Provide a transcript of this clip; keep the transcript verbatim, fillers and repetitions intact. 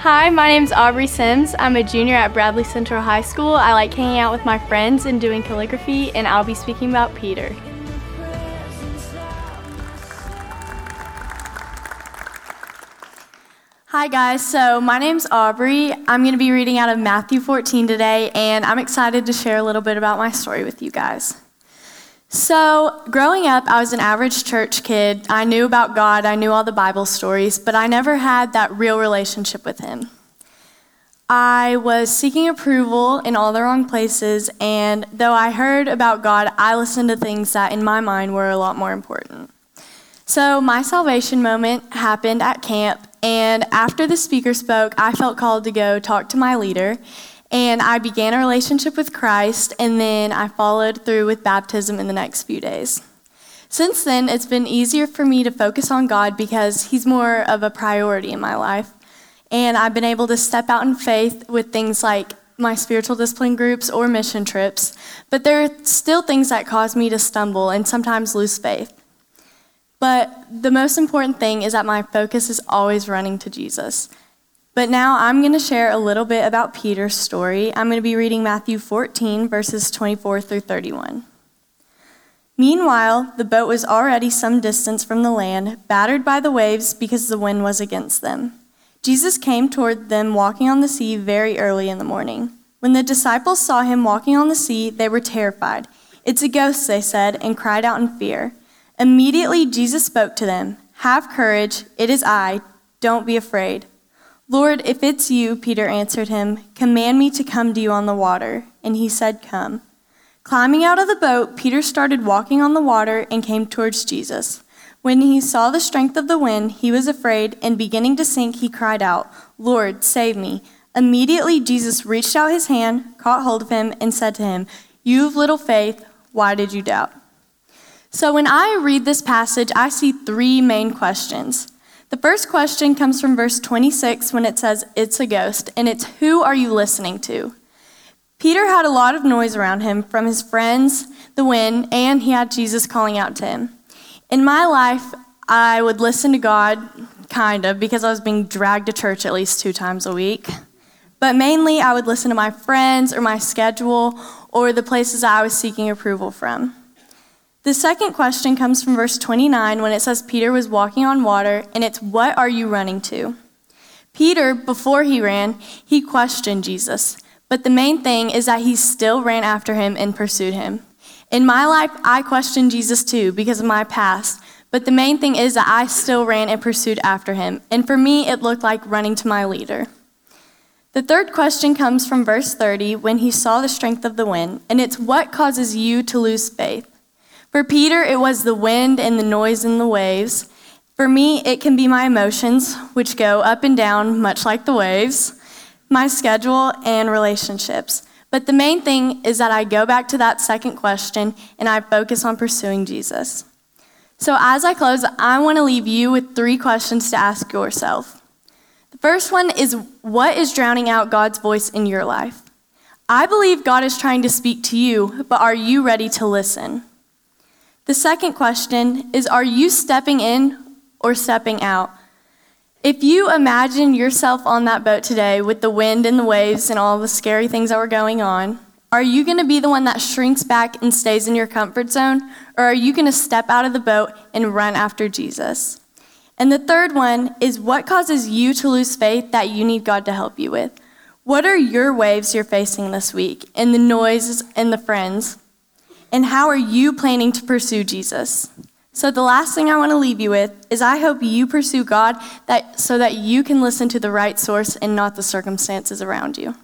Hi, my name's Aubrey Sims. I'm a junior at Bradley Central High School. I like hanging out with my friends and doing calligraphy, and I'll be speaking about Peter. Hi guys, so my name's Aubrey. I'm going to be reading out of Matthew fourteen today, and I'm excited to share a little bit about my story with you guys. So, growing up, I was an average church kid. I knew about God, I knew all the Bible stories, but I never had that real relationship with Him. I was seeking approval in all the wrong places, and though I heard about God, I listened to things that in my mind were a lot more important. So, my salvation moment happened at camp, and after the speaker spoke, I felt called to go talk to my leader. And I began a relationship with Christ, and then I followed through with baptism in the next few days. Since then, it's been easier for me to focus on God because He's more of a priority in my life. And I've been able to step out in faith with things like my spiritual discipline groups or mission trips. But there are still things that cause me to stumble and sometimes lose faith. But the most important thing is that my focus is always running to Jesus. But now I'm going to share a little bit about Peter's story. I'm going to be reading Matthew fourteen, verses twenty-four through thirty-one. Meanwhile, the boat was already some distance from the land, battered by the waves because the wind was against them. Jesus came toward them walking on the sea very early in the morning. When the disciples saw him walking on the sea, they were terrified. "It's a ghost," they said, and cried out in fear. Immediately Jesus spoke to them. "Have courage, it is I. Don't be afraid." "Lord, if it's you," Peter answered him, "command me to come to you on the water." And he said, "Come." Climbing out of the boat, Peter started walking on the water and came towards Jesus. When he saw the strength of the wind, he was afraid, and beginning to sink, he cried out, "Lord, save me." Immediately Jesus reached out his hand, caught hold of him, and said to him, "You of little faith, why did you doubt?" So when I read this passage, I see three main questions. The first question comes from verse twenty-six when it says, "It's a ghost," and it's, who are you listening to? Peter had a lot of noise around him from his friends, the wind, and he had Jesus calling out to him. In my life, I would listen to God, kind of, because I was being dragged to church at least two times a week. But mainly, I would listen to my friends or my schedule or the places I was seeking approval from. The second question comes from verse twenty-nine when it says Peter was walking on water, and it's, what are you running to? Peter, before he ran, he questioned Jesus. But the main thing is that he still ran after him and pursued him. In my life, I questioned Jesus too because of my past. But the main thing is that I still ran and pursued after him. And for me, it looked like running to my leader. The third question comes from verse thirty when he saw the strength of the wind, and it's, what causes you to lose faith? For Peter, it was the wind and the noise and the waves. For me, it can be my emotions, which go up and down, much like the waves, my schedule, and relationships. But the main thing is that I go back to that second question, and I focus on pursuing Jesus. So as I close, I want to leave you with three questions to ask yourself. The first one is, what is drowning out God's voice in your life? I believe God is trying to speak to you, but are you ready to listen? The second question is, are you stepping in or stepping out? If you imagine yourself on that boat today with the wind and the waves and all the scary things that were going on, are you going to be the one that shrinks back and stays in your comfort zone, or are you going to step out of the boat and run after Jesus? And the third one is, what causes you to lose faith that you need God to help you with? What are your waves you're facing this week, and the noises and the friends? And how are you planning to pursue Jesus? So the last thing I want to leave you with is I hope you pursue God that so that you can listen to the right source and not the circumstances around you.